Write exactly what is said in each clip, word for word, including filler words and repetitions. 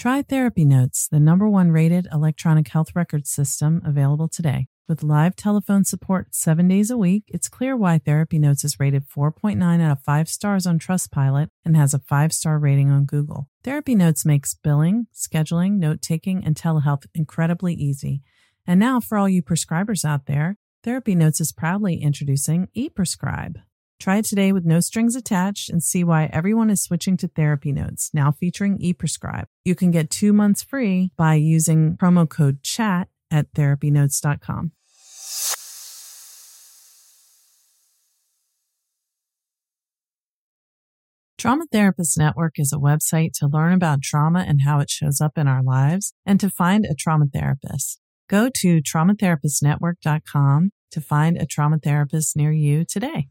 Try Therapy Notes, the number one rated electronic health record system available today. With live telephone support seven days a week, it's clear why Therapy Notes is rated four point nine out of five stars on Trustpilot and has a five-star rating on Google. Therapy Notes makes billing, scheduling, note-taking, and telehealth incredibly easy. And now, for all you prescribers out there, Therapy Notes is proudly introducing ePrescribe. Try it today with no strings attached and see why everyone is switching to Therapy Notes, now featuring ePrescribe. You can get two months free by using promo code CHAT at therapy notes dot com. Trauma Therapist Network is a website to learn about trauma and how it shows up in our lives and to find a trauma therapist. Go to trauma therapist network dot com to find a trauma therapist near you today.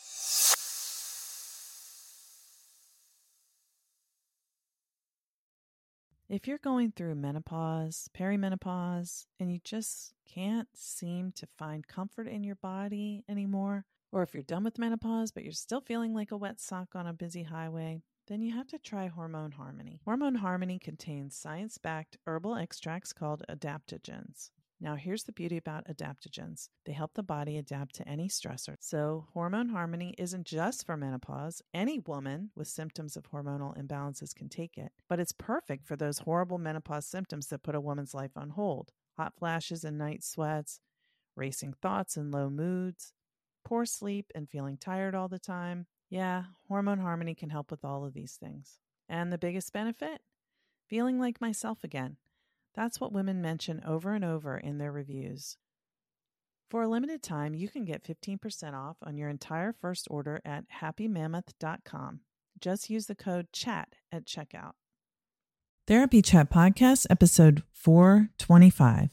If you're going through menopause, perimenopause, and you just can't seem to find comfort in your body anymore, or if you're done with menopause but you're still feeling like a wet sock on a busy highway, then you have to try Hormone Harmony. Hormone Harmony contains science-backed herbal extracts called adaptogens. Now, here's the beauty about adaptogens. They help the body adapt to any stressor. So, Hormone Harmony isn't just for menopause. Any woman with symptoms of hormonal imbalances can take it, but it's perfect for those horrible menopause symptoms that put a woman's life on hold. Hot flashes and night sweats, racing thoughts and low moods, poor sleep and feeling tired all the time. Yeah, Hormone Harmony can help with all of these things. And the biggest benefit? Feeling like myself again. That's what women mention over and over in their reviews. For a limited time, you can get fifteen percent off on your entire first order at happy mammoth dot com. Just use the code CHAT at checkout. Therapy Chat Podcast, episode four twenty-five.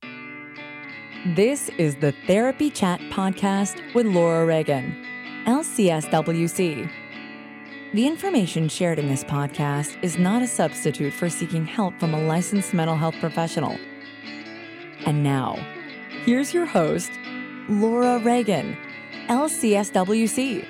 This is the Therapy Chat Podcast with Laura Reagan, L C S W C. The information shared in this podcast is not a substitute for seeking help from a licensed mental health professional. And now, here's your host, Laura Reagan, L C S W C.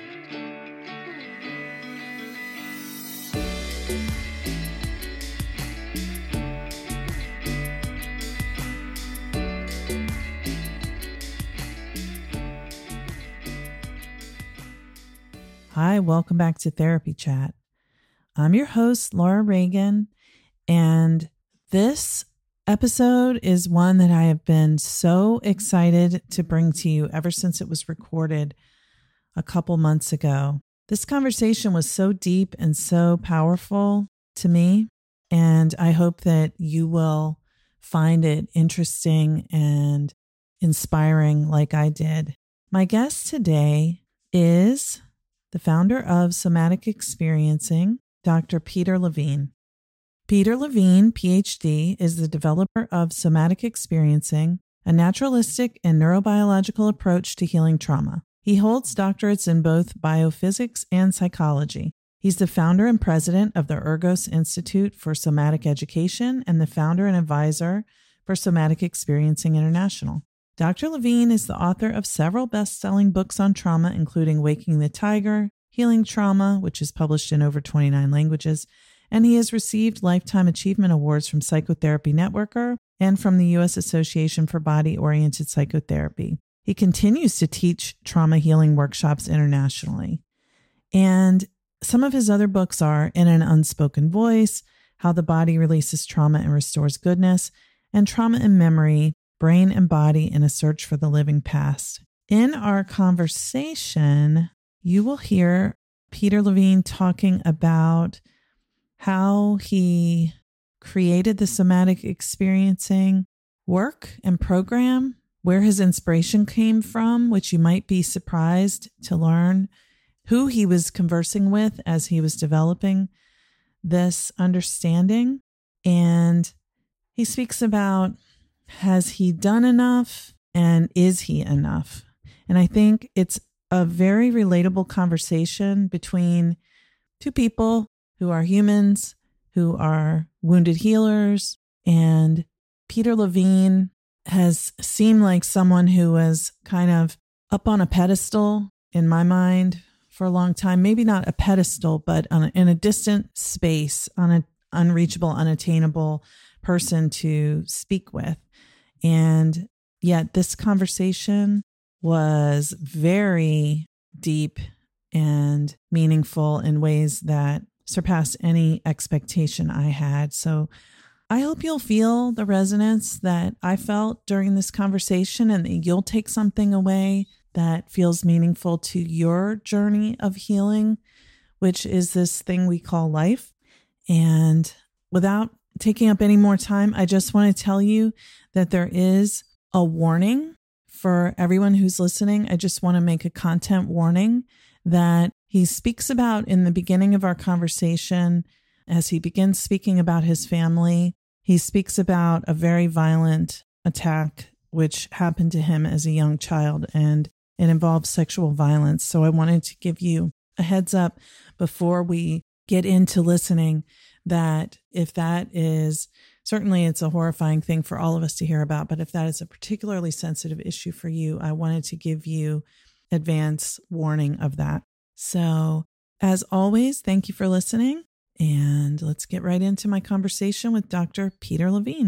Hi, welcome back to Therapy Chat. I'm your host, Laura Reagan, and this episode is one that I have been so excited to bring to you ever since it was recorded a couple months ago. This conversation was so deep and so powerful to me, and I hope that you will find it interesting and inspiring like I did. My guest today is the founder of Somatic Experiencing, Doctor Peter Levine. Peter Levine, P H D, is the developer of Somatic Experiencing, a naturalistic and neurobiological approach to healing trauma. He holds doctorates in both biophysics and psychology. He's the founder and president of the Ergos Institute for Somatic Education and the founder and advisor for Somatic Experiencing International. Doctor Levine is the author of several best-selling books on trauma, including Waking the Tiger, Healing Trauma, which is published in over twenty-nine languages, and he has received Lifetime Achievement Awards from Psychotherapy Networker and from the U S Association for Body-Oriented Psychotherapy. He continues to teach trauma healing workshops internationally. And some of his other books are In an Unspoken Voice, How the Body Releases Trauma and Restores Goodness, and Trauma and Memory, Brain and Body in a Search for the Living Past. In our conversation, you will hear Peter Levine talking about how he created the Somatic Experiencing work and program, where his inspiration came from, which you might be surprised to learn, who he was conversing with as he was developing this understanding. And he speaks about, has he done enough and is he enough? And I think it's a very relatable conversation between two people who are humans, who are wounded healers. And Peter Levine has seemed like someone who was kind of up on a pedestal in my mind for a long time. Maybe not a pedestal, but on a, in a distant space, on a unreachable, unattainable person to speak with. And yet this conversation was very deep and meaningful in ways that surpassed any expectation I had. So I hope you'll feel the resonance that I felt during this conversation, and that you'll take something away that feels meaningful to your journey of healing, which is this thing we call life. And without taking up any more time, I just want to tell you that there is a warning for everyone who's listening. I just want to make a content warning that he speaks about in the beginning of our conversation. As he begins speaking about his family, he speaks about a very violent attack which happened to him as a young child, and it involves sexual violence. So I wanted to give you a heads up before we get into listening that if that is, certainly it's a horrifying thing for all of us to hear about, but if that is a particularly sensitive issue for you, I wanted to give you advance warning of that. So as always, thank you for listening, and let's get right into my conversation with Doctor Peter Levine.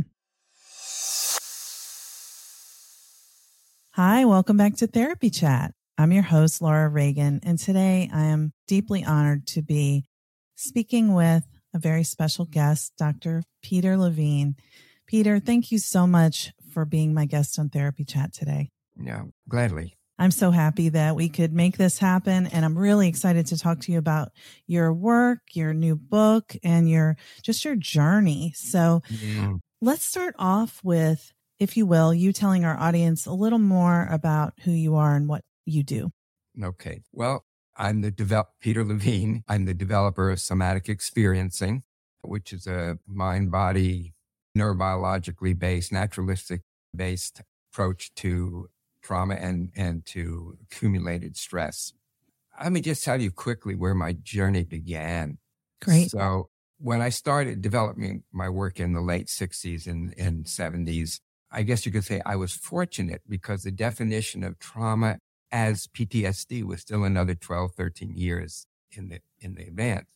Hi, welcome back to Therapy Chat. I'm your host, Laura Reagan, and today I am deeply honored to be speaking with a very special guest, Doctor Peter Levine. Peter, thank you so much for being my guest on Therapy Chat today. Yeah, gladly. I'm so happy that we could make this happen, and I'm really excited to talk to you about your work, your new book, and your just your journey. So mm. let's start off with, if you will, you telling our audience a little more about who you are and what you do. Okay. Well, I'm the develop Peter Levine. I'm the developer of Somatic Experiencing, which is a mind-body, neurobiologically based, naturalistic based approach to trauma and, and to accumulated stress. Let me just tell you quickly where my journey began. Great. So when I started developing my work in the late sixties and, and seventies, I guess you could say I was fortunate because the definition of trauma as P T S D was still another twelve, thirteen years in the, in the advance.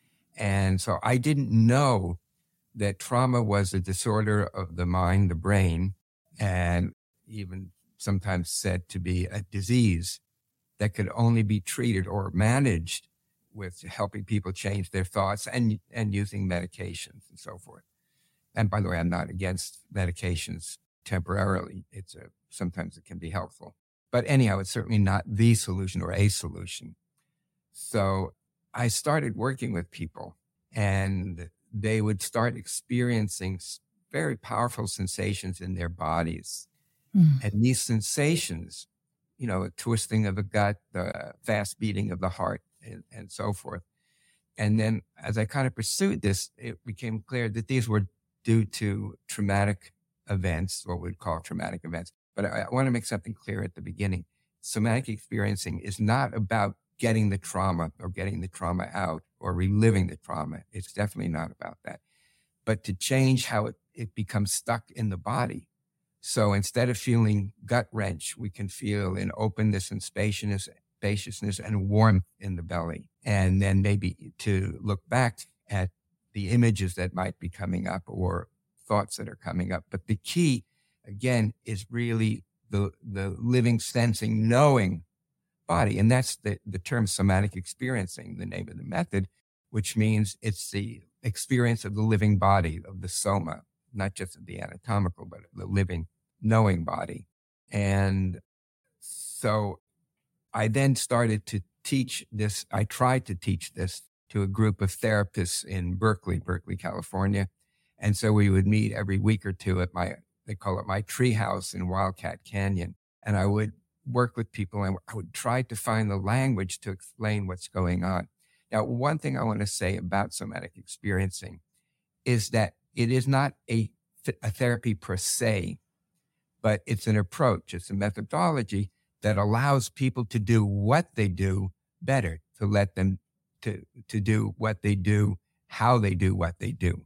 And so I didn't know that trauma was a disorder of the mind, the brain, and even sometimes said to be a disease that could only be treated or managed with helping people change their thoughts and, and using medications and so forth. And by the way, I'm not against medications temporarily. It's a, sometimes it can be helpful. But anyhow, it's certainly not the solution or a solution. So I started working with people, and they would start experiencing very powerful sensations in their bodies. Mm. And these sensations, you know, a twisting of the gut, the fast beating of the heart, and, and so forth. And then as I kind of pursued this, it became clear that these were due to traumatic events, what we'd call traumatic events. But I, I want to make something clear at the beginning. Somatic experiencing is not about getting the trauma or getting the trauma out or reliving the trauma. It's definitely not about that. But to change how it, it becomes stuck in the body. So instead of feeling gut wrench, we can feel an openness and spaciousness, spaciousness and warmth in the belly. And then maybe to look back at the images that might be coming up or thoughts that are coming up. But the key, again, is really the, the living, sensing, knowing body. And that's the, the term somatic experiencing, the name of the method, which means it's the experience of the living body, of the soma, not just of the anatomical, but the living, knowing body. And so I then started to teach this. I tried to teach this to a group of therapists in Berkeley, Berkeley, California. And so we would meet every week or two at my, they call it my tree house in Wildcat Canyon. And I would work with people and I would try to find the language to explain what's going on. Now, one thing I want to say about somatic experiencing is that it is not a, a therapy per se, but it's an approach. It's a methodology that allows people to do what they do better, to let them to, to do what they do, how they do what they do.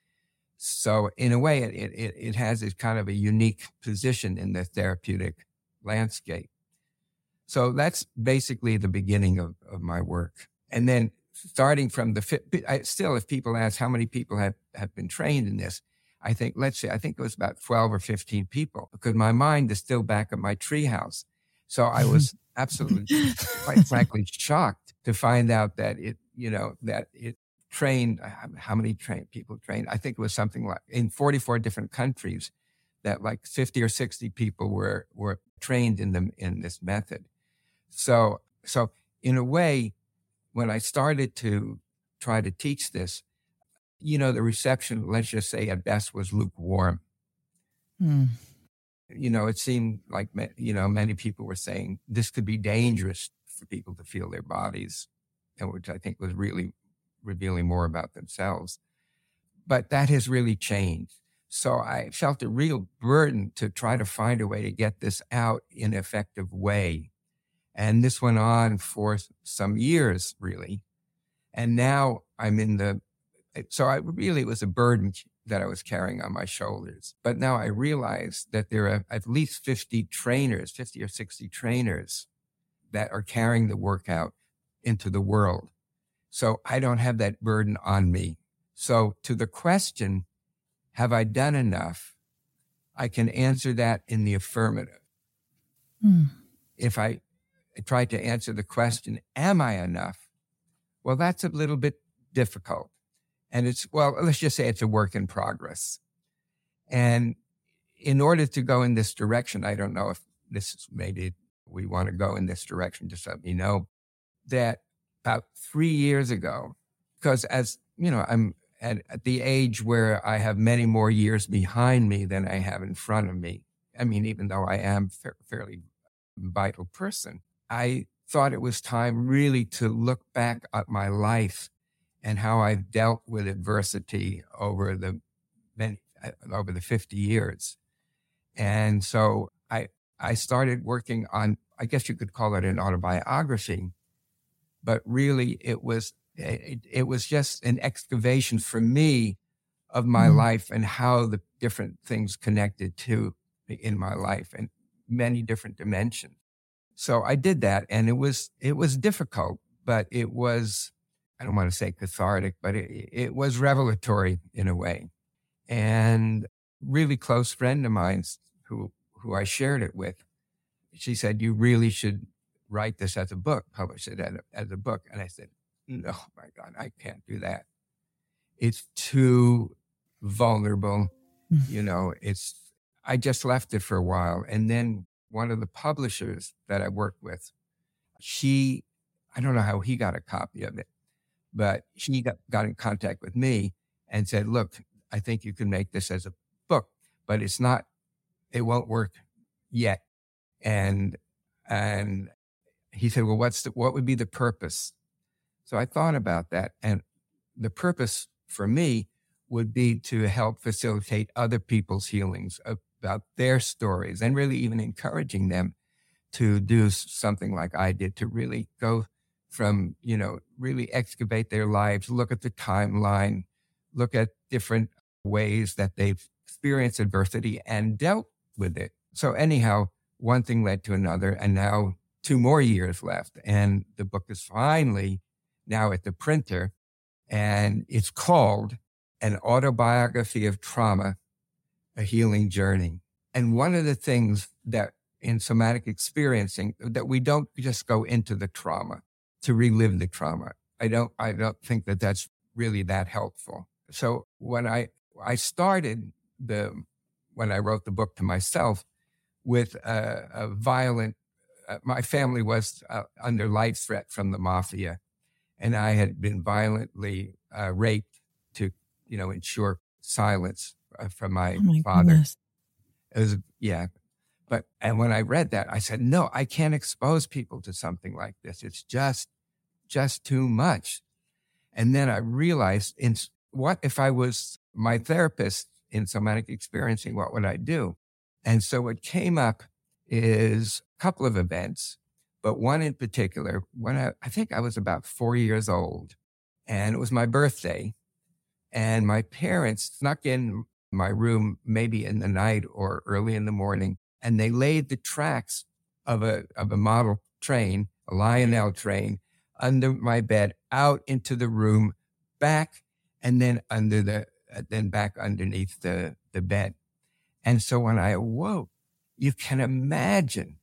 So in a way, it, it, it has this kind of a unique position in the therapeutic landscape. So that's basically the beginning of, of my work. And then starting from the, fi- I, still, if people ask how many people have, have been trained in this, I think, let's say, I think it was about twelve or fifteen people, because my mind is still back at my treehouse. So I was absolutely, quite frankly, shocked to find out that it, you know, that it trained, how many trained people trained? I think it was something like in forty-four different countries that like fifty or sixty people were, were trained in them in this method. So, so in a way, when I started to try to teach this, you know, the reception, let's just say at best, was lukewarm. Mm. You know, it seemed like, you know, many people were saying this could be dangerous for people to feel their bodies, and which I think was really revealing more about themselves. But that has really changed. So I felt a real burden to try to find a way to get this out in an effective way. And this went on for some years, really. And now I'm in the, so I really, it was a burden that I was carrying on my shoulders. But now I realize that there are at least fifty trainers, fifty or sixty trainers that are carrying the workout into the world. So I don't have that burden on me. So to the question, have I done enough? I can answer that in the affirmative. Mm. If I try to answer the question, am I enough? Well, that's a little bit difficult. And it's, well, let's just say it's a work in progress. And in order to go in this direction, I don't know if this is maybe we want to go in this direction, just let me know, that about three years ago, because as, you know, I'm at, at the age where I have many more years behind me than I have in front of me. I mean, even though I am a fairly vital person, I thought it was time really to look back at my life and how I've dealt with adversity over the many, over the fifty years. And so I, I started working on, I guess you could call it an autobiography, but really it was, it, it was just an excavation for me of my Mm. life and how the different things connected to in my life and many different dimensions. So I did that, and it was, it was difficult, but it was, I don't want to say cathartic, but it, it was revelatory in a way. And really close friend of mine who, who I shared it with, she said, you really should write this as a book, publish it as a, as a book. And I said, no, my God, I can't do that. It's too vulnerable. Mm. You know, it's, I just left it for a while. And then one of the publishers that I worked with, she, I don't know how he got a copy of it, but she got, got in contact with me and said, look, I think you can make this as a book, but it's not, it won't work yet. And, and he said, well, what's the, what would be the purpose? So I thought about that. And the purpose for me would be to help facilitate other people's healings about their stories, and really even encouraging them to do something like I did, to really go from, you know, really excavate their lives, look at the timeline, look at different ways that they've experienced adversity and dealt with it. So anyhow, one thing led to another, and now two more years left. And the book is finally now at the printer, and it's called An Autobiography of Trauma, A Healing Journey. And one of the things that in somatic experiencing, that we don't just go into the trauma to relive the trauma. I don't, I don't think that that's really that helpful. So when I, I started the, when I wrote the book to myself with a, a violent, uh, my family was uh, under life threat from the mafia, and I had been violently uh, raped to, you know, ensure silence uh, from my, Oh my father. goodness. It was, yeah. But, and when I read that, I said, no, I can't expose people to something like this. It's just, just too much. And then I realized, in what if I was my therapist in somatic experiencing, what would I do? And so what came up is a couple of events, but one in particular, when I, I think I was about four years old, and it was my birthday, and my parents snuck in my room, maybe in the night or early in the morning, and they laid the tracks of a, of a model train, a Lionel train, under my bed, out into the room, back, and then under the, uh, then back underneath the, the bed. And so when I awoke, you can imagine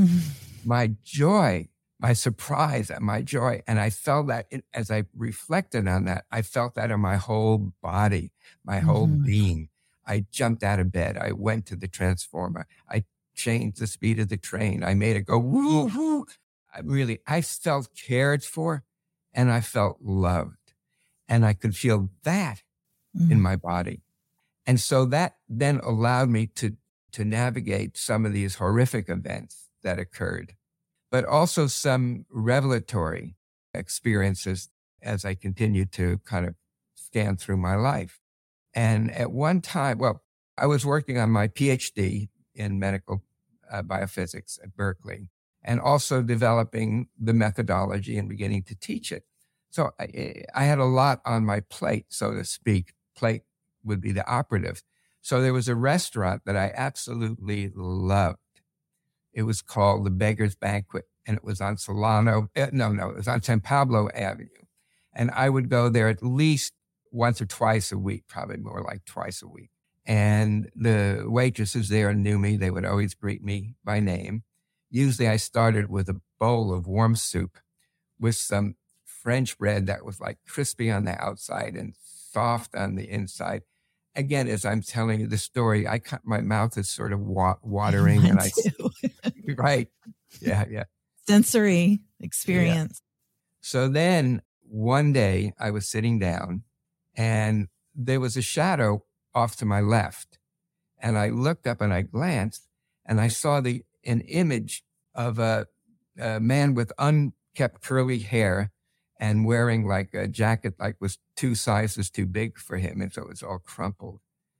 my joy, my surprise and my joy. And I felt that it, as I reflected on that, I felt that in my whole body, my whole Mhm. being. I jumped out of bed. I went to the transformer. I changed the speed of the train. I made it go woo, woo. I really, I felt cared for and I felt loved. And I could feel that in my body. And so that then allowed me to, to navigate some of these horrific events that occurred, but also some revelatory experiences as I continued to kind of scan through my life. And at one time, well, I was working on my PhD in medical uh, biophysics at Berkeley, and also developing the methodology and beginning to teach it. So I, I had a lot on my plate, so to speak. Plate would be the operative. So there was a restaurant that I absolutely loved. It was called the Beggar's Banquet, and it was on Solano. Uh, no, no, it was on San Pablo Avenue. And I would go there at least once or twice a week, probably more like twice a week. And the waitresses there knew me. They would always greet me by name. Usually I started with a bowl of warm soup with some French bread that was like crispy on the outside and soft on the inside. Again, as I'm telling you the story, I my mouth is sort of wa- watering. Mine and I, too. right. Yeah, yeah. Sensory experience. Yeah. So then one day I was sitting down and there was a shadow off to my left. And I looked up and I glanced and I saw the an image of a, a man with unkept curly hair and wearing like a jacket like was two sizes too big for him. And so it was all crumpled.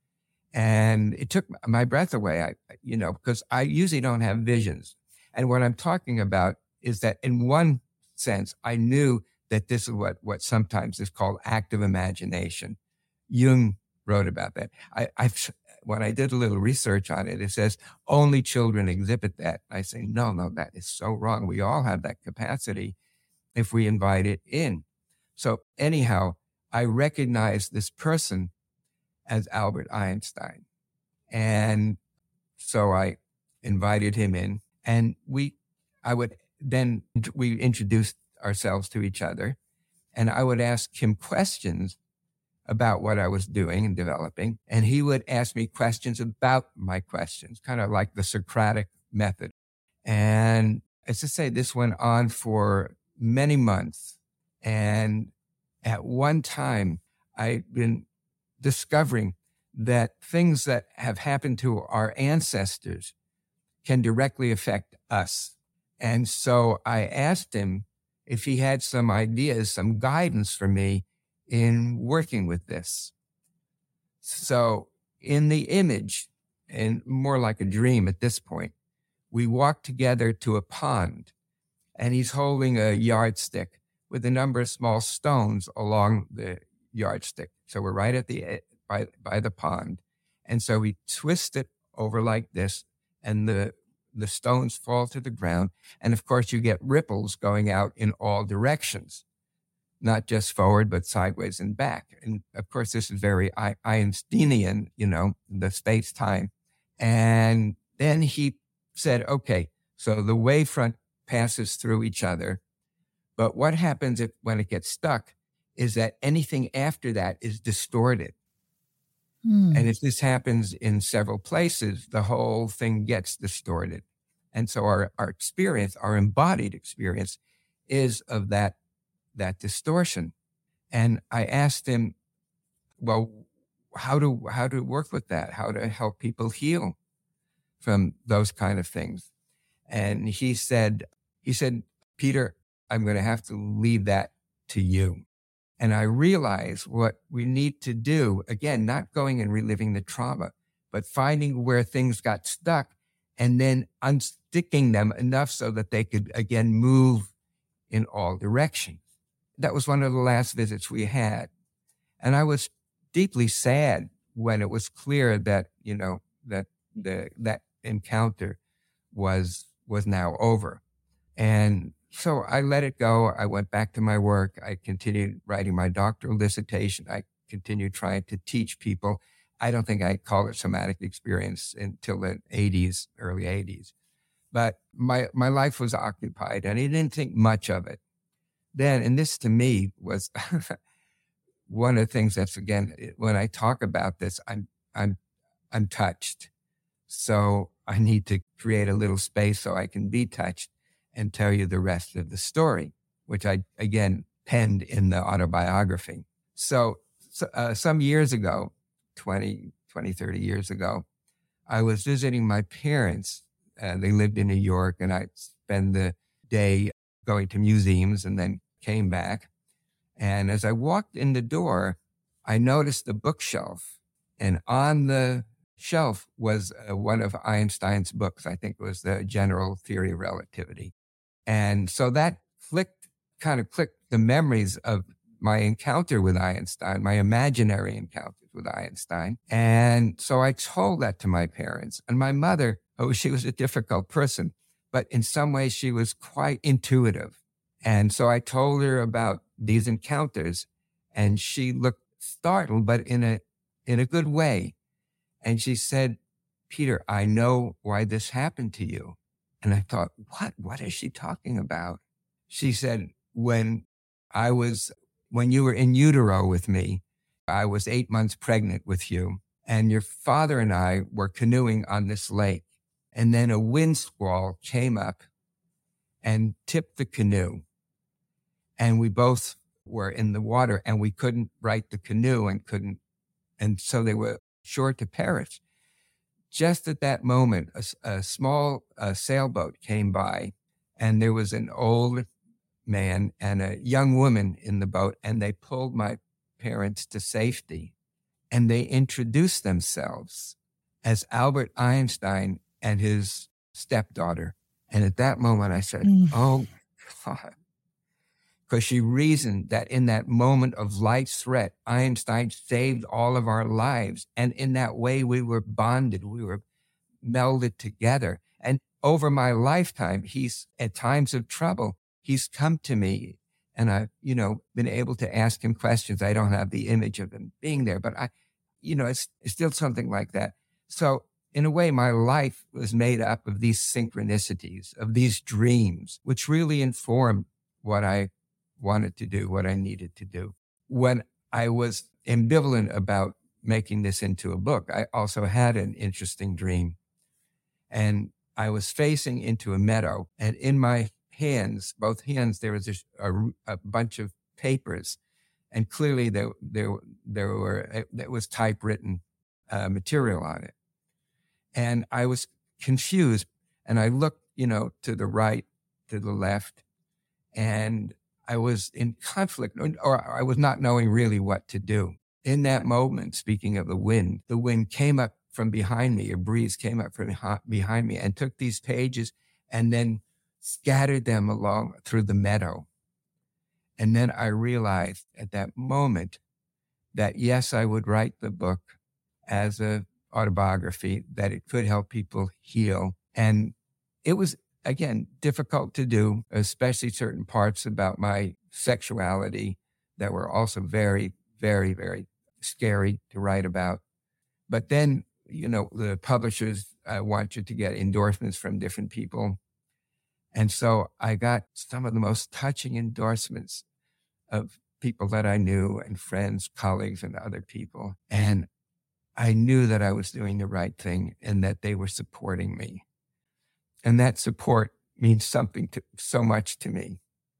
And it took my breath away, I, you know, because I usually don't have visions. And what I'm talking about is that in one sense, I knew that this is what, what sometimes is called active imagination. Jung wrote about that. I, I've, when I did a little research on it, it says only children exhibit that. I say, no, no, that is so wrong. We all have that capacity if we invite it in. So anyhow, I recognized this person as Albert Einstein. And so I invited him in and we, I would then, we introduced ourselves to each other and I would ask him questions about what I was doing and developing. And he would ask me questions about my questions, kind of like the Socratic method. And as I say, this went on for many months. And at one time, I'd been discovering that things that have happened to our ancestors can directly affect us. And so I asked him if he had some ideas, some guidance for me in working with this. So in the image, and more like a dream at this point, we walked together to a pond and he's holding a yardstick with a number of small stones along the yardstick. So we're right at the, by, by the pond. And so we twist it over like this and the, the stones fall to the ground. And of course you get ripples going out in all directions, not just forward, but sideways and back. And of course, this is very Einsteinian, you know, the space-time. And then he said, okay, so the wavefront passes through each other. But what happens if, when it gets stuck is that anything after that is distorted. Hmm. And if this happens in several places, the whole thing gets distorted. And so our, our experience, our embodied experience is of that that distortion. And I asked him, well, how to, how to work with that, how to help people heal from those kind of things. And he said, he said, Peter, I'm going to have to leave that to you. And I realized what we need to do, again, not going and reliving the trauma, but finding where things got stuck and then unsticking them enough so that they could, again, move in all directions. That was one of the last visits we had. And I was deeply sad when it was clear that, you know, that the, that encounter was, was now over. And so I let it go. I went back to my work. I continued writing my doctoral dissertation. I continued trying to teach people. I don't think I called it somatic experience until the eighties, early eighties. But my, my life was occupied and I didn't think much of it. Then, and this to me was one of the things that's, again, when I talk about this, I'm, I'm, I'm touched. So I need to create a little space so I can be touched and tell you the rest of the story, which I, again, penned in the autobiography. So, so uh, some years ago, twenty, twenty, thirty years ago, I was visiting my parents. Uh, they lived in New York, and I'd spend the day going to museums and then came back. And as I walked in the door, I noticed the bookshelf, and on the shelf was uh, one of Einstein's books. I think it was the General Theory of Relativity. And so that clicked, kind of clicked the memories of my encounter with Einstein, my imaginary encounters with Einstein. And so I told that to my parents. And my mother, oh, she was a difficult person, but in some ways she was quite intuitive. And so I told her about these encounters, and she looked startled, but in a in a good way. And she said, "Peter, I know why this happened to you." And I thought, what? What is she talking about? She said, when I was, when you were in utero with me, I was eight months pregnant with you, and your father and I were canoeing on this lake. And then a wind squall came up and tipped the canoe. And we both were in the water, and we couldn't right the canoe and couldn't, and so they were sure to perish. Just at that moment, a, a small uh, sailboat came by, and there was an old man and a young woman in the boat, and they pulled my parents to safety. And they introduced themselves as Albert Einstein and his stepdaughter. And at that moment, I said, mm. oh, God. Because she reasoned that in that moment of life's threat, Einstein saved all of our lives. And in that way, we were bonded. We were melded together. And over my lifetime, he's, at times of trouble, he's come to me, and I've, you know, been able to ask him questions. I don't have the image of him being there, but I, you know, it's, it's still something like that. So in a way, my life was made up of these synchronicities, of these dreams, which really informed what I wanted to do, what I needed to do. When I was ambivalent about making this into a book, I also had an interesting dream. And I was facing into a meadow, and in my hands, both hands, there was a, a, a bunch of papers. And clearly there, there, there were, there was typewritten uh, material on it. And I was confused, and I looked, you know, to the right, to the left, and I was in conflict, or I was not knowing really what to do. In that moment, speaking of the wind, the wind came up from behind me, a breeze came up from behind me and took these pages and then scattered them along through the meadow. And then I realized at that moment that, yes, I would write the book as an autobiography, that it could help people heal. And it was, again, difficult to do, especially certain parts about my sexuality that were also very, very, very scary to write about. But then, you know, the publishers uh, want you to get endorsements from different people. And so I got some of the most touching endorsements of people that I knew and friends, colleagues, and other people. And I knew that I was doing the right thing and that they were supporting me. And that support means something to so much to me,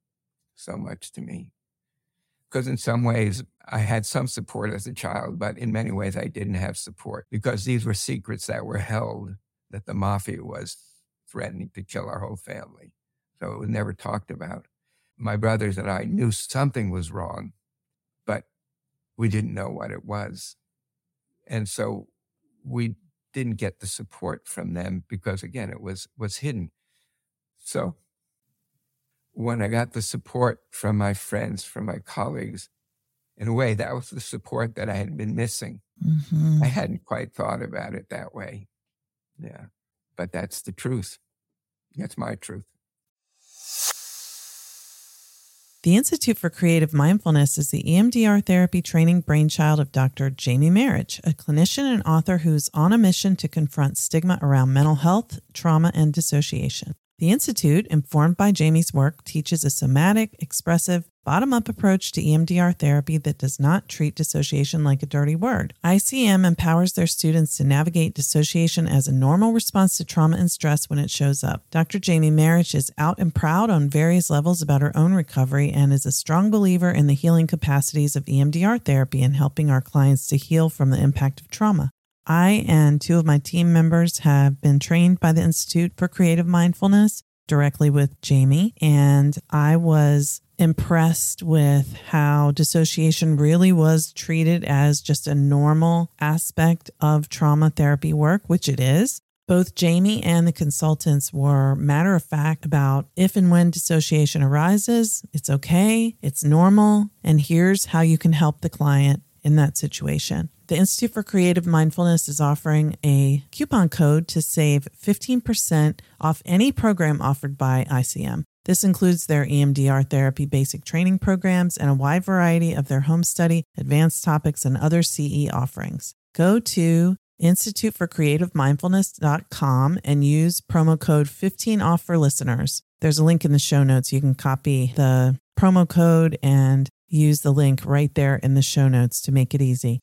so much to me. Because in some ways, I had some support as a child, but in many ways, I didn't have support because these were secrets that were held, that the mafia was threatening to kill our whole family. So it was never talked about. My brothers and I knew something was wrong, but we didn't know what it was. And so we didn't get the support from them because, again, it was, was hidden. So when I got the support from my friends, from my colleagues, in a way, that was the support that I had been missing. Mm-hmm. I hadn't quite thought about it that way. Yeah. But that's the truth. That's my truth. The Institute for Creative Mindfulness is the E M D R therapy training brainchild of Doctor Jamie Marich, a clinician and author who's on a mission to confront stigma around mental health, trauma, and dissociation. The Institute, informed by Jamie's work, teaches a somatic, expressive, bottom-up approach to E M D R therapy that does not treat dissociation like a dirty word. I C M empowers their students to navigate dissociation as a normal response to trauma and stress when it shows up. Doctor Jamie Marich is out and proud on various levels about her own recovery and is a strong believer in the healing capacities of E M D R therapy and helping our clients to heal from the impact of trauma. I and two of my team members have been trained by the Institute for Creative Mindfulness directly with Jamie, and I was impressed with how dissociation really was treated as just a normal aspect of trauma therapy work, which it is. Both Jamie and the consultants were matter of fact about if and when dissociation arises, it's okay, it's normal, and here's how you can help the client in that situation. The Institute for Creative Mindfulness is offering a coupon code to save fifteen percent off any program offered by I C M. This includes their E M D R therapy basic training programs and a wide variety of their home study, advanced topics, and other C E offerings. Go to institute for creative mindfulness dot com and use promo code fifteen off for listeners. There's a link in the show notes. You can copy the promo code and use the link right there in the show notes to make it easy.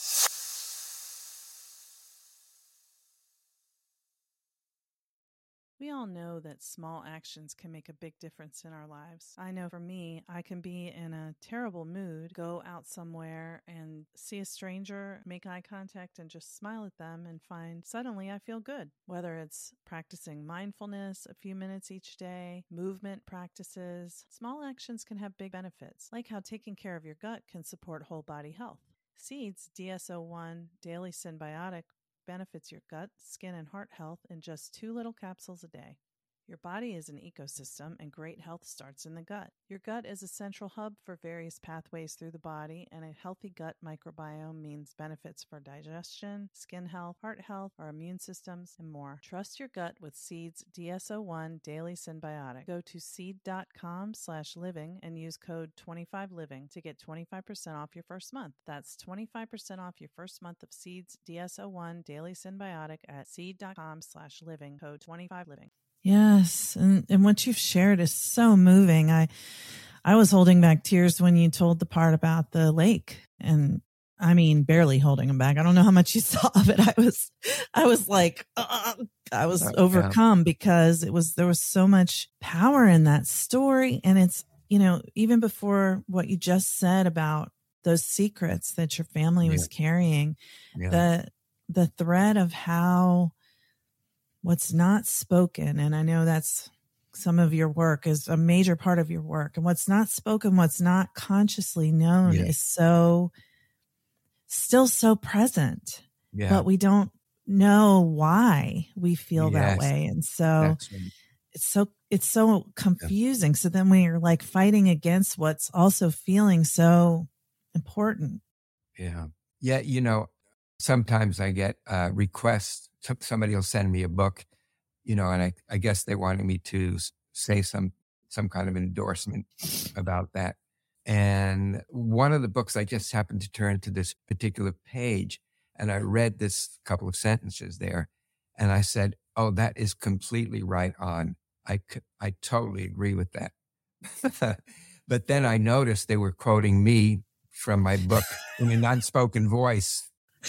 We all know that small actions can make a big difference in our lives. I know for me, I can be in a terrible mood, go out somewhere and see a stranger, make eye contact and just smile at them and find suddenly I feel good. Whether it's practicing mindfulness a few minutes each day, movement practices, small actions can have big benefits, like how taking care of your gut can support whole body health. Seeds D S O one Daily Synbiotic benefits your gut, skin, and heart health in just two little capsules a day. Your body is an ecosystem, and great health starts in the gut. Your gut is a central hub for various pathways through the body, and a healthy gut microbiome means benefits for digestion, skin health, heart health, our immune systems, and more. Trust your gut with Seed's D S O one Daily Synbiotic. Go to seed.com slash living and use code twenty-five living to get twenty-five percent off your first month. That's twenty-five percent off your first month of Seed's D S O one Daily Synbiotic at seed.com slash living, code twenty-five living. Yes, and, and what you've shared is so moving. I I was holding back tears when you told the part about the lake, and I mean, barely holding them back. I don't know how much you saw of it. I was, I was like, uh, I was overcome because it was there was so much power in that story, and it's, you know, even before what you just said about those secrets that your family was yeah. carrying, yeah. the the thread of how what's not spoken, and I know that's some of your work is a major part of your work, and what's not spoken, what's not consciously known yeah. is so still so present, yeah. but we don't know why we feel yes. that way. And so right. it's so, it's so confusing. Yeah. So then we're like fighting against what's also feeling so important. Yeah. Yeah. You know, sometimes I get uh, requests. Somebody will send me a book, you know, and I, I guess they wanted me to say some, some kind of endorsement about that. And one of the books, I just happened to turn to this particular page, and I read this couple of sentences there, and I said, oh, that is completely right on. I, I totally agree with that. But then I noticed they were quoting me from my book in an unspoken voice.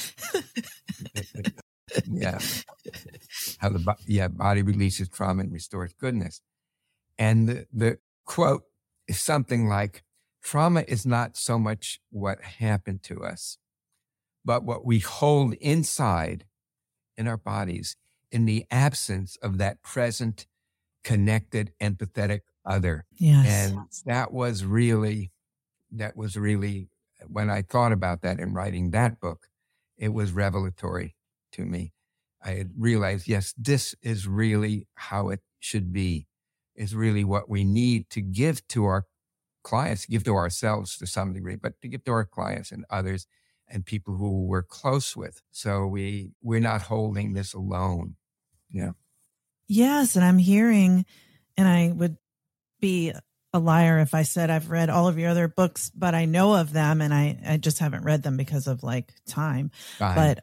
Yeah. How the yeah, body releases trauma and restores goodness. And the, the quote is something like, trauma is not so much what happened to us, but what we hold inside in our bodies in the absence of that present, connected, empathetic other. Yes. And that was really, that was really, when I thought about that in writing that book, it was revelatory to me. I had realized, yes, this is really how it should be. It's really what we need to give to our clients, give to ourselves to some degree, but to give to our clients and others and people who we're close with. So we, we're not holding this alone. Yeah. Yes. And I'm hearing, and I would be a liar if I said I've read all of your other books, but I know of them and I, I just haven't read them because of like time. Fine. But,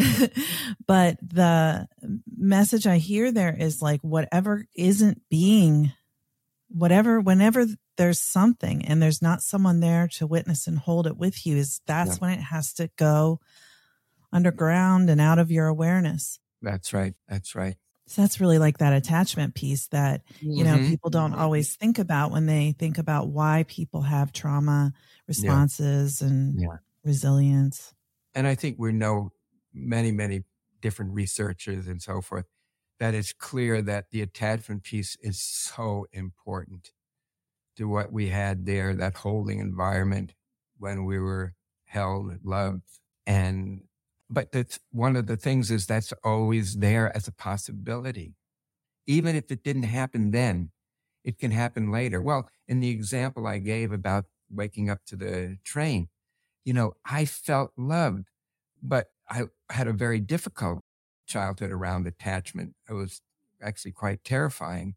but the message I hear there is like, whatever isn't being, whatever, whenever there's something and there's not someone there to witness and hold it with you, is that's yeah. when it has to go underground and out of your awareness. That's right. That's right. So that's really like that attachment piece that, you know, mm-hmm. people don't always think about when they think about why people have trauma responses yeah. and yeah. resilience. And I think we know many, many different researchers and so forth, that it's clear that the attachment piece is so important to what we had there, that holding environment when we were held, loved. And But that's one of the things is that's always there as a possibility. Even if it didn't happen then, it can happen later. Well, in the example I gave about waking up to the train, you know, I felt loved, but I had a very difficult childhood around attachment. It was actually quite terrifying.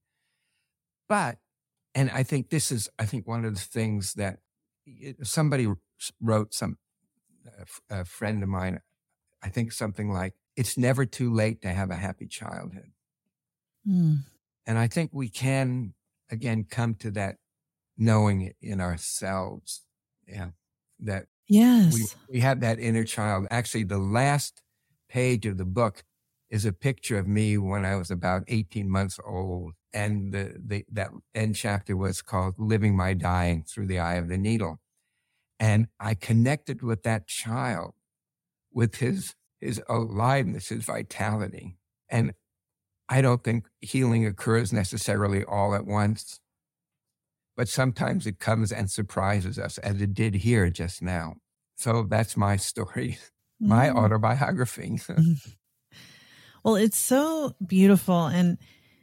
But, and I think this is, I think one of the things that somebody wrote, some a friend of mine, I think something like, it's never too late to have a happy childhood. Mm. And I think we can, again, come to that knowing it in ourselves. Yeah. That yes. we, we have that inner child. Actually, the last page of the book is a picture of me when I was about eighteen months old. And the, the that end chapter was called Living My Dying Through the Eye of the Needle. And I connected with that child, with his his aliveness, his vitality. And I don't think healing occurs necessarily all at once, but sometimes it comes and surprises us, as it did here just now. So that's my story, my mm. autobiography. Well, it's so beautiful. And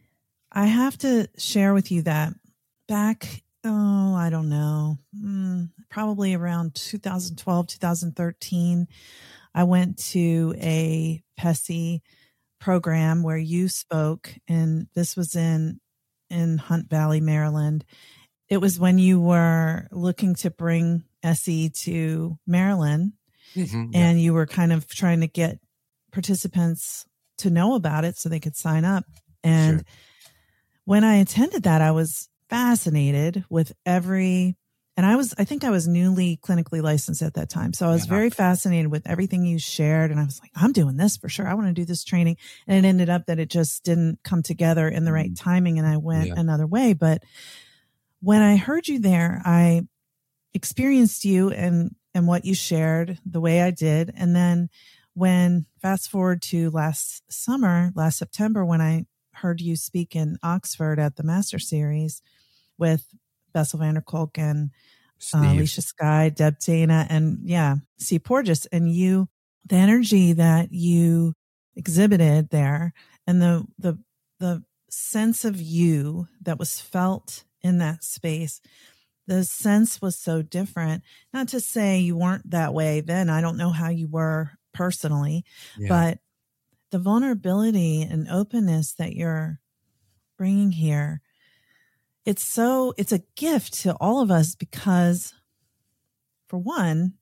I have to share with you that back, oh, I don't know, mm, probably around two thousand twelve, two thousand thirteen, I went to a P E S I program where you spoke, and this was in, in Hunt Valley, Maryland. It was when you were looking to bring S E to Maryland, mm-hmm, yeah. and you were kind of trying to get participants to know about it so they could sign up. And sure. when I attended that, I was fascinated with every, and I was, I think I was newly clinically licensed at that time. So I was yeah. very fascinated with everything you shared. And I was like, I'm doing this for sure. I want to do this training. And it ended up that it just didn't come together in the right timing. And I went yeah. another way. But when I heard you there, I experienced you and, and what you shared the way I did. And then when fast forward to last summer, last September, when I heard you speak in Oxford at the Master Series with Bessel van der Kolk and uh, Alicia Skye, Deb Dana, and yeah, Steve Porges, and you, the energy that you exhibited there and the, the, the sense of you that was felt in that space, the sense was so different. Not to say you weren't that way then. I don't know how you were personally, yeah. but the vulnerability and openness that you're bringing here, it's so, it's a gift to all of us because, for one,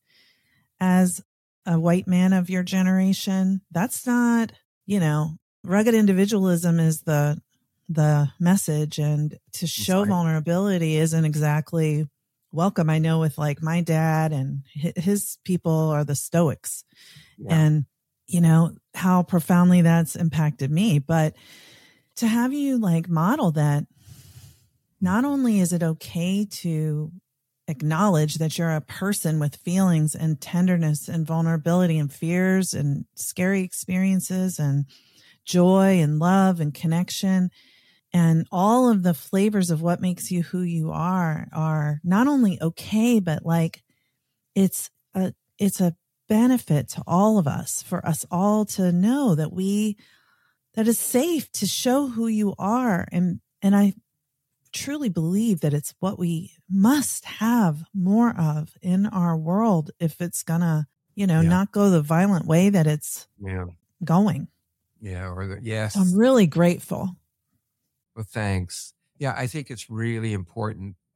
as a white man of your generation, that's not, you know, rugged individualism is the, the message, and to show vulnerability isn't exactly welcome. I know with like my dad and his people are the Stoics, yeah. and you know how profoundly that's impacted me. But to have you like model that, not only is it okay to acknowledge that you're a person with feelings and tenderness and vulnerability and fears and scary experiences and joy and love and connection, and all of the flavors of what makes you who you are, are not only okay, but like it's a, it's a benefit to all of us, for us all to know that we, that it's safe to show who you are. And, and I truly believe that it's what we must have more of in our world if it's gonna, you know, yeah. not go the violent way that it's yeah. going. Yeah. Or the, yes. I'm really grateful. Well, thanks. Yeah. I think it's really important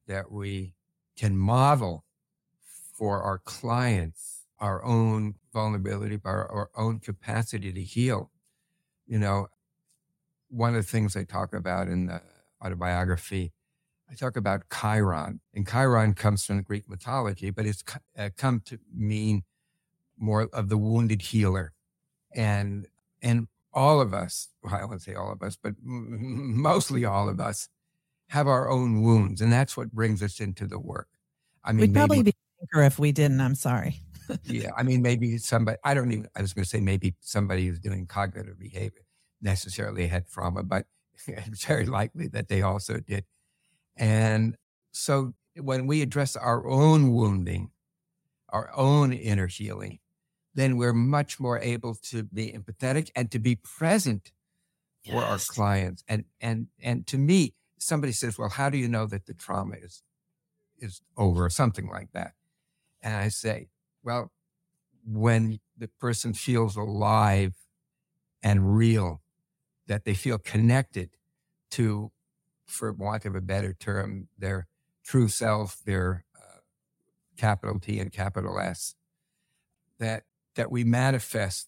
that we can model for our clients our own vulnerability, our, our own capacity to heal. You know, one of the things I talk about in the autobiography, I talk about Chiron. And Chiron comes from the Greek mythology, but it's uh, come to mean more of the wounded healer. And and all of us, well, I won't say all of us, but m- mostly all of us have our own wounds. And that's what brings us into the work. I mean, We'd probably maybe, be anchor if we didn't. I'm sorry. yeah, I mean, maybe somebody, I don't even, I was going to say maybe somebody who's doing cognitive behavior necessarily had trauma, but it's very likely that they also did. And so when we address our own wounding, our own inner healing, then we're much more able to be empathetic and to be present for yes. our clients. And, and, and to me, somebody says, well, how do you know that the trauma is, is over or something like that? And I say, well, when the person feels alive and real, that they feel connected to, for want of a better term, their true self, their uh, capital T and capital S, that that we manifest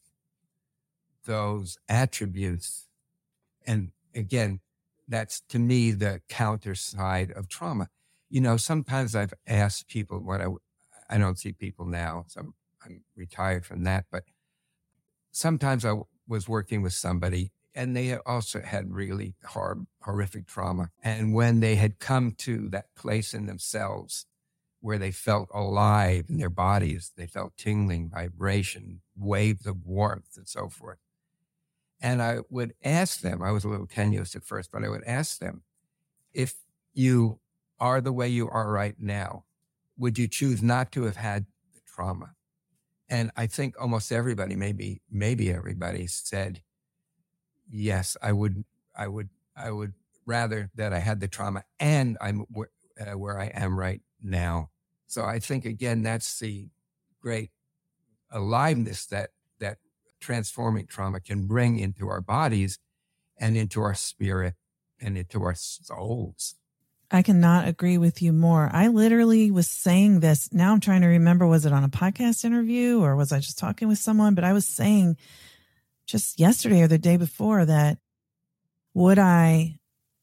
those attributes. And again, that's to me the counter side of trauma. You know, sometimes I've asked people what I, I don't see people now, so I'm, I'm retired from that, but sometimes I was working with somebody and they also had really hard, horrific trauma. And when they had come to that place in themselves where they felt alive in their bodies, they felt tingling, vibration, waves of warmth, and so forth. And I would ask them, I was a little tenuous at first, but I would ask them, if you are the way you are right now, would you choose not to have had the trauma? And I think almost everybody, maybe, maybe everybody said, yes, I would, I would, I would rather that I had the trauma and I'm where, uh, where I am right now. So I think, again, that's the great aliveness that, that transforming trauma can bring into our bodies and into our spirit and into our souls. I cannot agree with you more. I literally was saying this. Now I'm trying to remember, was it on a podcast interview or was I just talking with someone? But I was saying just yesterday or the day before that, would I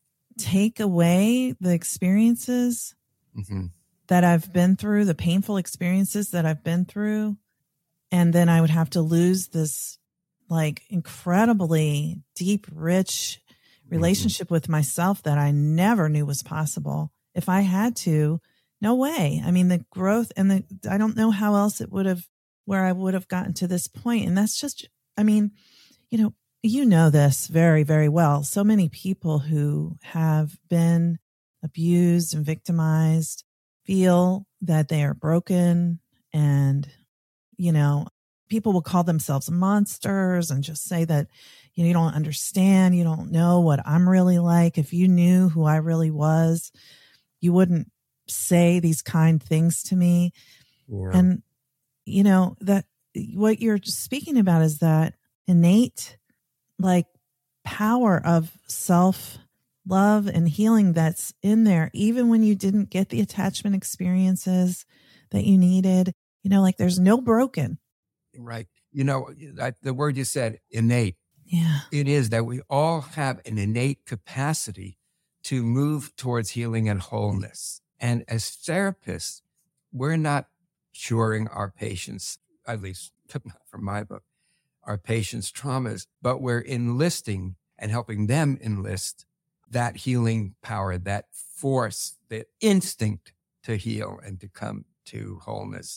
take away the experiences mm-hmm. that I've been through, the painful experiences that I've been through, and then I would have to lose this like incredibly deep, rich relationship mm-hmm. with myself that I never knew was possible. If I had to, no way. I mean, the growth and the, I don't know how else it would have, where I would have gotten to this point. And that's just, I mean, you know, you know this very, very well. So many people who have been abused and victimized feel that they are broken, and, you know, people will call themselves monsters and just say that, you know, you don't understand. You don't know what I'm really like. If you knew who I really was, you wouldn't say these kind things to me. Yeah. And, you know, that what you're speaking about is that innate, like, power of self love and healing that's in there, even when you didn't get the attachment experiences that you needed. You know, like, there's no broken. Right. You know, the word you said, innate. Yeah. It is that we all have an innate capacity to move towards healing and wholeness. And as therapists, we're not curing our patients, at least not from my book, our patients' traumas, but we're enlisting and helping them enlist that healing power, that force, the instinct to heal and to come to wholeness,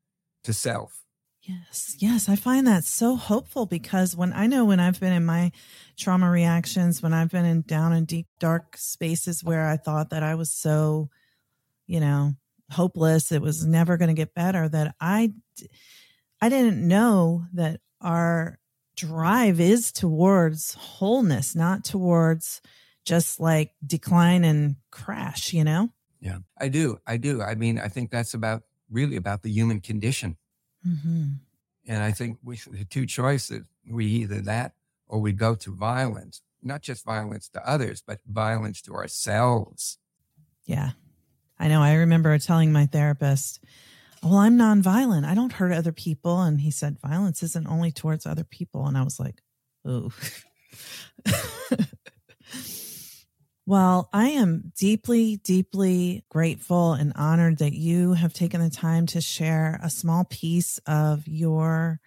to self. Yes. Yes. I find that so hopeful, because when I know when I've been in my trauma reactions, when I've been in down in deep, dark spaces where I thought that I was so, you know, hopeless, it was never going to get better, that I, I didn't know that our drive is towards wholeness, not towards just like decline and crash, you know? Yeah, I do. I do. I mean, I think that's about really about the human condition. Mm-hmm. And I think we, the two choices, we either that or we go to violence, not just violence to others, but violence to ourselves. Yeah, I know. I remember telling my therapist, well, I'm nonviolent. I don't hurt other people. And he said, violence isn't only towards other people. And I was like, oh. Well, I am deeply, deeply grateful and honored that you have taken the time to share a small piece of your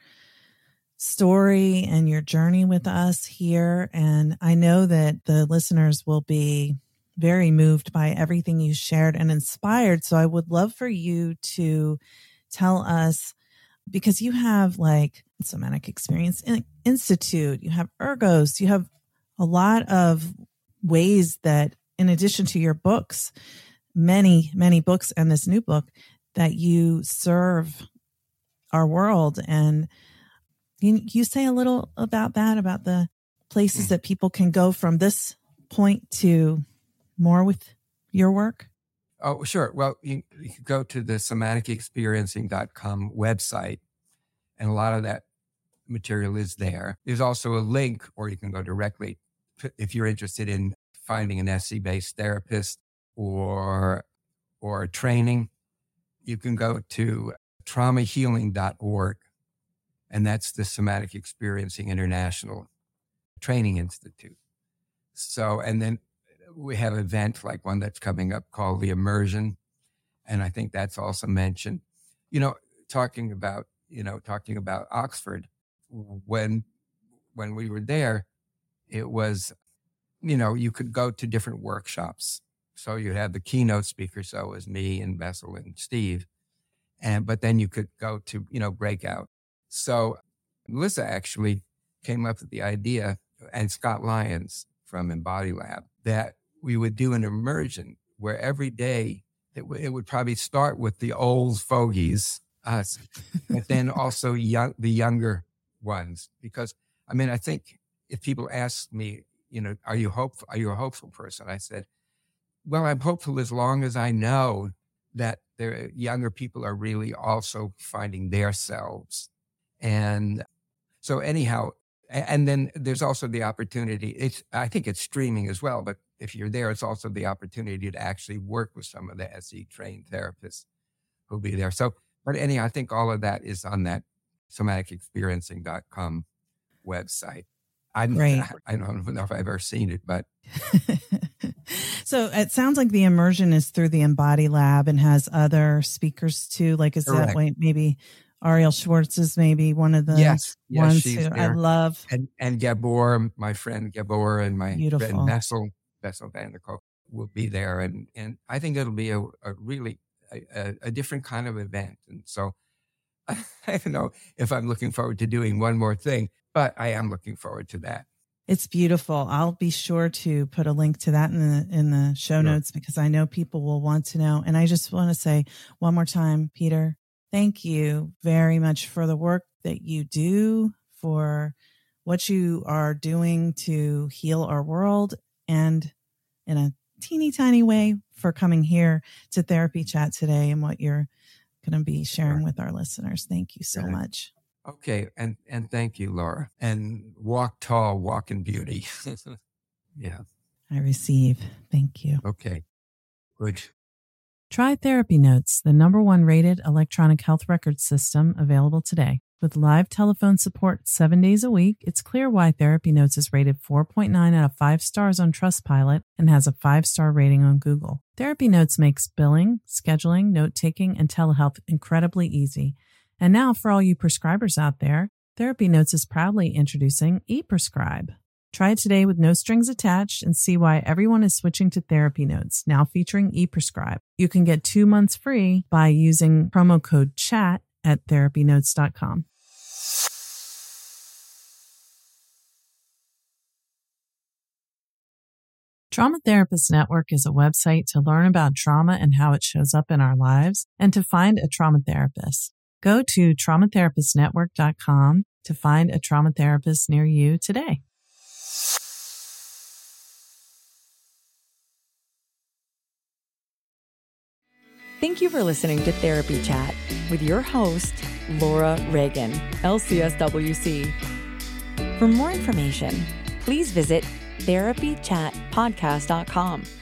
story and your journey with us here. And I know that the listeners will be very moved by everything you shared and inspired. So I would love for you to tell us, because you have like Somatic Experience Institute, you have Ergos, you have a lot of ways that, in addition to your books, many, many books and this new book, that you serve our world. And you, you say a little about that, about the places that people can go from this point to more with your work? Oh, sure. Well, you, you can go to the somatic experiencing dot com website, and a lot of that material is there. There's also a link, or you can go directly to, if you're interested in finding an S C-based therapist or or training, you can go to trauma healing dot org, and that's the Somatic Experiencing International Training Institute. So, and then we have events like one that's coming up called the Immersion, and I think that's also mentioned. You know, talking about you know talking about Oxford, when when we were there, it was, you know, you could go to different workshops. So you had the keynote speaker, so it was me and Bessel and Steve, and but then you could go to you know breakout. So Melissa actually came up with the idea, and Scott Lyons from Embody Lab, that we would do an immersion where every day it, w- it would probably start with the old fogies, us, but then also young, the younger ones. Because, I mean, I think if people ask me, you know, are you hopeful? Are you a hopeful person? I said, well, I'm hopeful as long as I know that the younger people are really also finding their selves. And so anyhow, and then there's also the opportunity, it's, I think it's streaming as well, but if you're there, it's also the opportunity to actually work with some of the S E trained therapists who'll be there. So, but anyhow, I think all of that is on that somatic experiencing dot com website. I'm, Great. I don't know if I've ever seen it, but. So it sounds like the immersion is through the Embody Lab and has other speakers too. Like, is Correct. that way? Maybe Ariel Schwartz is maybe one of the yes, yes, ones she's who there. I love. And, and Gabor, my friend Gabor, and my Beautiful. friend Bessel, Bessel van der Kolk will be there. And, and I think it'll be a, a really, a, a different kind of event. And so I don't know if I'm looking forward to doing one more thing, but I am looking forward to that. It's beautiful. I'll be sure to put a link to that in the in the show Sure. notes, because I know people will want to know. And I just want to say one more time, Peter, thank you very much for the work that you do, for what you are doing to heal our world, and in a teeny tiny way for coming here to Therapy Chat today and what you're going to be sharing Sure. with our listeners. Thank you so Good. much. Okay. And, and thank you, Laura. And walk tall, walk in beauty. Yeah. I receive. Thank you. Okay. Good. Try Therapy Notes, the number one rated electronic health record system available today. With live telephone support seven days a week, it's clear why Therapy Notes is rated four point nine out of five stars on Trustpilot and has a five-star rating on Google. Therapy Notes makes billing, scheduling, note-taking, and telehealth incredibly easy. And now, for all you prescribers out there, Therapy Notes is proudly introducing ePrescribe. Try it today with no strings attached and see why everyone is switching to Therapy Notes, now featuring ePrescribe. You can get two months free by using promo code CHAT at therapy notes dot com. Trauma Therapist Network is a website to learn about trauma and how it shows up in our lives, and to find a trauma therapist. Go to trauma therapist network dot com to find a trauma therapist near you today. Thank you for listening to Therapy Chat with your host, Laura Reagan, L C S W C. For more information, please visit therapy chat podcast dot com